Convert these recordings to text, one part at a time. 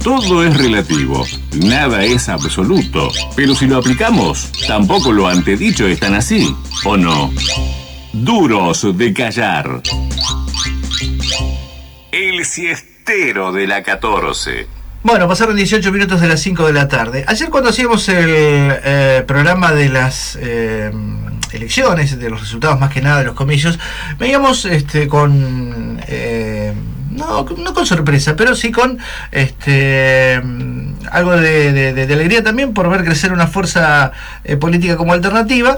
Todo es relativo, nada es absoluto, pero si lo aplicamos, tampoco lo antedicho es tan así, ¿o no? Duros de callar. El siestero de la 14. Bueno, pasaron 18 minutos de las 5 de la tarde. Ayer cuando hacíamos el programa de las elecciones, de los resultados más que nada de los comicios, veíamos con... no con sorpresa, pero sí con algo de alegría también por ver crecer una fuerza política como alternativa,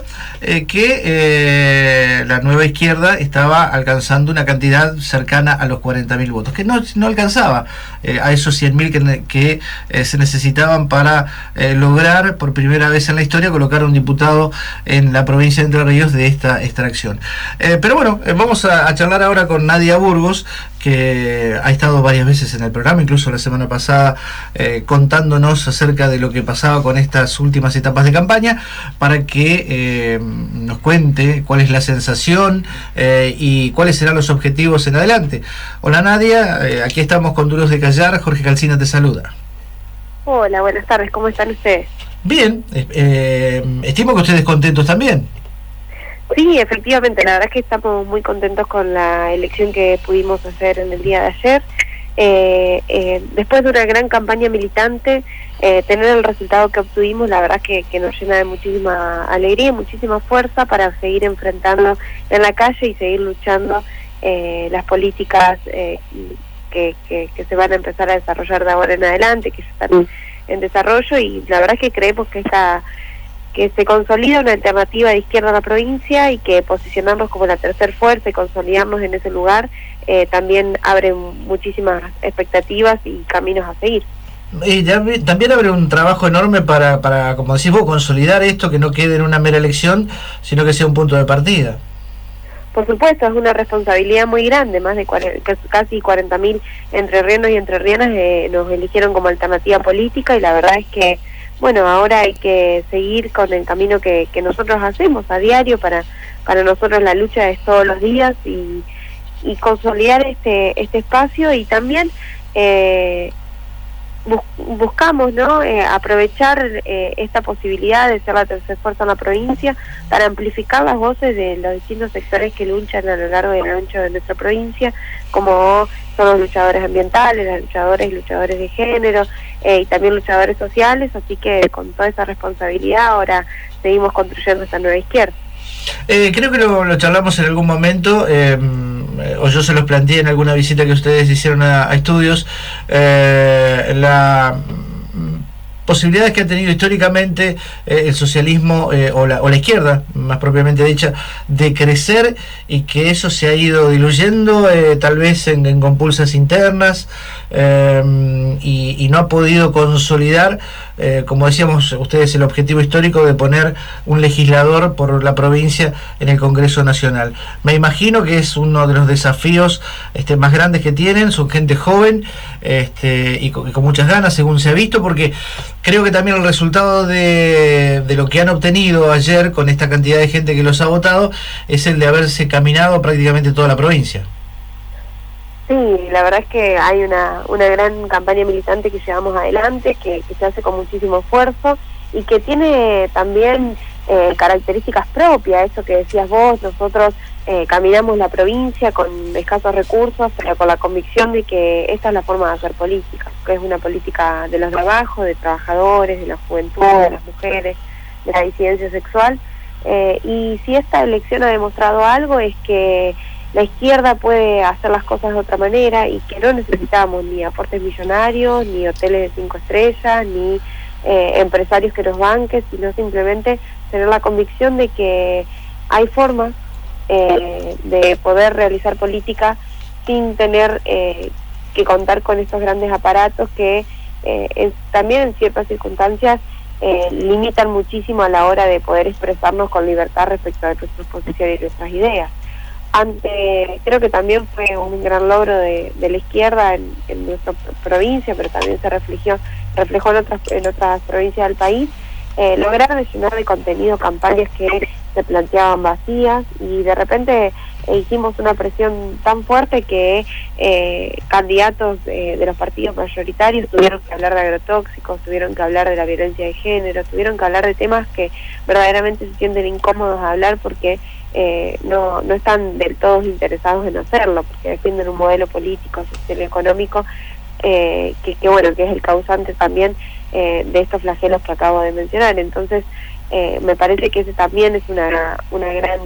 que la nueva izquierda estaba alcanzando una cantidad cercana a los 40.000 votos, que no alcanzaba a esos 100.000 que se necesitaban para lograr por primera vez en la historia colocar a un diputado en la provincia de Entre Ríos de esta extracción. Pero bueno, vamos a charlar ahora con Nadia Burgos, que ha estado varias veces en el programa, incluso la semana pasada, contándonos acerca de lo que pasaba con estas últimas etapas de campaña, para que nos cuente cuál es la sensación y cuáles serán los objetivos en adelante. Hola Nadia, aquí estamos con Duros de Callar, Jorge Calcina te saluda. Hola, buenas tardes, ¿cómo están ustedes? Bien, estimo que ustedes contentos también. Sí, efectivamente, la verdad es que estamos muy contentos con la elección que pudimos hacer en el día de ayer. Después de una gran campaña militante, tener el resultado que obtuvimos, la verdad que nos llena de muchísima alegría y muchísima fuerza para seguir enfrentando en la calle y seguir luchando las políticas que se van a empezar a desarrollar de ahora en adelante, que ya están en desarrollo, y la verdad es que creemos que se consolida una alternativa de izquierda en la provincia, y que posicionarnos como la tercer fuerza y consolidarnos en ese lugar también abre muchísimas expectativas y caminos a seguir. Y también abre un trabajo enorme para, como decís vos, consolidar esto, que no quede en una mera elección, sino que sea un punto de partida. Por supuesto, es una responsabilidad muy grande, más de casi 40.000 entrerrianos y entrerrianas nos eligieron como alternativa política, y la verdad es que bueno, ahora hay que seguir con el camino que nosotros hacemos a diario. Para nosotros la lucha es todos los días, y consolidar este espacio, y también buscamos, ¿no?, aprovechar esta posibilidad de ser la tercera fuerza en la provincia para amplificar las voces de los distintos sectores que luchan a lo largo y a lo ancho de nuestra provincia, como son los luchadores ambientales, los luchadores y luchadores de género, y también luchadores sociales. Así que con toda esa responsabilidad ahora seguimos construyendo esta nueva izquierda. Creo que lo charlamos en algún momento, o yo se los planteé en alguna visita que ustedes hicieron a estudios, la posibilidades que ha tenido históricamente el socialismo o la izquierda, más propiamente dicha, de crecer, y que eso se ha ido diluyendo, tal vez en compulsas internas, y no ha podido consolidar, como decíamos ustedes, el objetivo histórico de poner un legislador por la provincia en el Congreso Nacional. Me imagino que es uno de los desafíos más grandes que tienen. Son gente joven y con muchas ganas, según se ha visto, porque creo que también el resultado de lo que han obtenido ayer con esta cantidad de gente que los ha votado es el de haberse caminado prácticamente toda la provincia. Sí, la verdad es que hay una gran campaña militante que llevamos adelante, que se hace con muchísimo esfuerzo, y que tiene también características propias. Eso que decías vos, nosotros caminamos la provincia con escasos recursos, pero con la convicción de que esta es la forma de hacer política, que es una política de los de abajo, de trabajadores, de la juventud, de las mujeres, de la disidencia sexual, y si esta elección ha demostrado algo, es que la izquierda puede hacer las cosas de otra manera, y que no necesitamos ni aportes millonarios, ni hoteles de 5 estrellas, ni empresarios que nos banquen, sino simplemente tener la convicción de que hay formas de poder realizar política sin tener que contar con estos grandes aparatos que también en ciertas circunstancias limitan muchísimo a la hora de poder expresarnos con libertad respecto de nuestras posiciones y nuestras ideas. Creo que también fue un gran logro de la izquierda en nuestra provincia, pero también se reflejó en otras provincias del país, lograr llenar de contenido campañas que se planteaban vacías, y de repente hicimos una presión tan fuerte que candidatos de los partidos mayoritarios tuvieron que hablar de agrotóxicos, tuvieron que hablar de la violencia de género, tuvieron que hablar de temas que verdaderamente se sienten incómodos a hablar porque no están del todo interesados en hacerlo, porque defienden un modelo político, social y económico que bueno, que es el causante también de estos flagelos que acabo de mencionar. Entonces me parece que ese también es una gran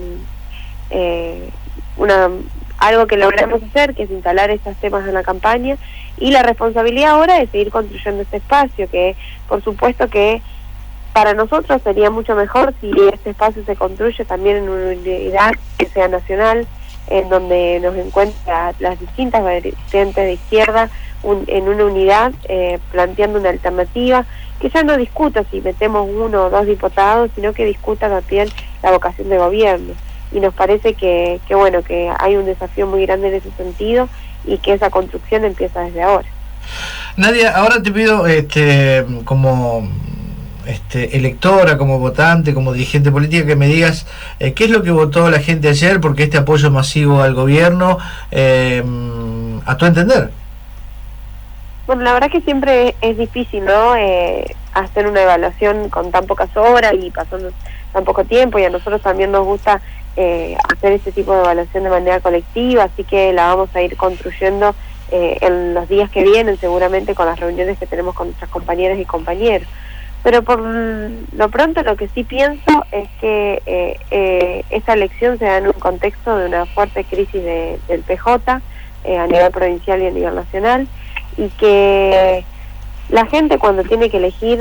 algo que logramos hacer, que es instalar estos temas en la campaña, y la responsabilidad ahora es seguir construyendo este espacio, que por supuesto que para nosotros sería mucho mejor si este espacio se construye también en una unidad que sea nacional, en donde nos encuentra las distintas vertientes de izquierda en una unidad, planteando una alternativa que ya no discuta si metemos 1 o 2 diputados, sino que discuta también la vocación de gobierno. Y nos parece que bueno, que hay un desafío muy grande en ese sentido y que esa construcción empieza desde ahora. Nadia, ahora te pido, como electora, como votante, como dirigente política, que me digas qué es lo que votó la gente ayer, porque este apoyo masivo al gobierno, a tu entender. Bueno, la verdad que siempre es difícil, ¿no? Hacer una evaluación con tan pocas horas y pasando tan poco tiempo, y a nosotros también nos gusta hacer este tipo de evaluación de manera colectiva, así que la vamos a ir construyendo en los días que vienen, seguramente con las reuniones que tenemos con nuestras compañeras y compañeros. Pero por lo pronto lo que sí pienso es que esta elección se da en un contexto de una fuerte crisis del PJ a nivel provincial y a nivel nacional, y que la gente cuando tiene que elegir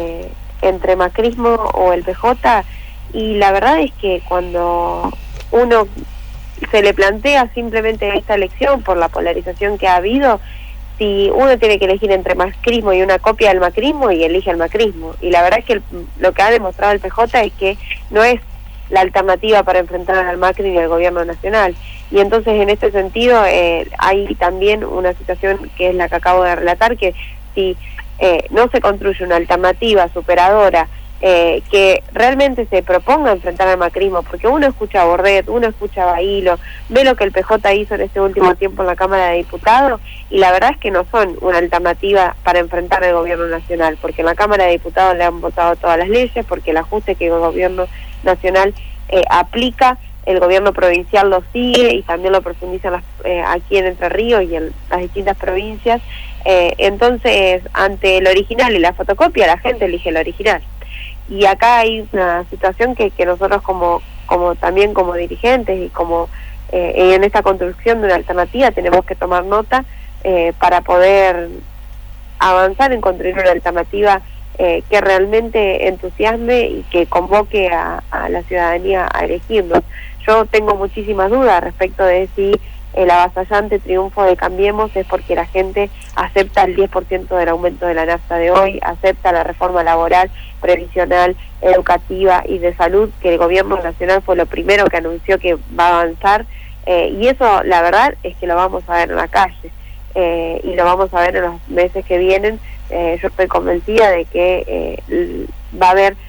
entre macrismo o el PJ, y la verdad es que cuando uno se le plantea simplemente esta elección por la polarización que ha habido, si uno tiene que elegir entre macrismo y una copia del macrismo, y elige el macrismo. Y la verdad es que lo que ha demostrado el PJ es que no es la alternativa para enfrentar al Macri ni al gobierno nacional. Y entonces en este sentido hay también una situación que es la que acabo de relatar, que si no se construye una alternativa superadora que realmente se proponga enfrentar al macrismo, porque uno escucha a Bordet, uno escucha a Bailo, ve lo que el PJ hizo en este último tiempo en la Cámara de Diputados, y la verdad es que no son una alternativa para enfrentar al gobierno nacional, porque en la Cámara de Diputados le han votado todas las leyes, porque el ajuste que el gobierno nacional aplica, el gobierno provincial lo sigue y también lo profundiza aquí en Entre Ríos y en las distintas provincias. Entonces, ante el original y la fotocopia, la gente elige el original. Y acá hay una situación que nosotros como también como dirigentes y como en esta construcción de una alternativa tenemos que tomar nota para poder avanzar en construir una alternativa que realmente entusiasme y que convoque a la ciudadanía a elegirnos. Yo tengo muchísimas dudas respecto de si el avasallante triunfo de Cambiemos es porque la gente acepta el 10% del aumento de la nafta de hoy, acepta la reforma laboral, previsional, educativa y de salud, que el gobierno nacional fue lo primero que anunció que va a avanzar, y eso la verdad es que lo vamos a ver en la calle, y lo vamos a ver en los meses que vienen. Yo estoy convencida de que va a haber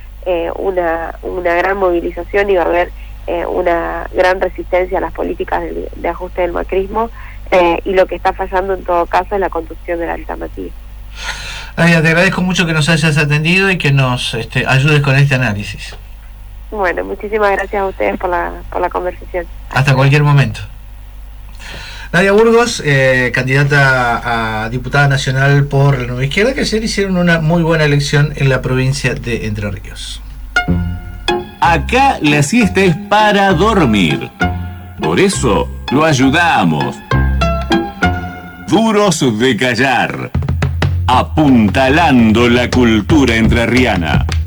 una gran movilización y va a haber una gran resistencia a las políticas de ajuste del macrismo, y lo que está fallando en todo caso es la construcción de la alternativa. Nadia, te agradezco mucho que nos hayas atendido y que nos ayudes con este análisis. Bueno, muchísimas gracias a ustedes por la conversación. Hasta cualquier momento. Nadia Burgos, candidata a diputada nacional por la Nueva Izquierda, que ayer hicieron una muy buena elección en la provincia de Entre Ríos. Acá la siesta es para dormir. Por eso lo ayudamos. Duros de callar. Apuntalando la cultura entrerriana.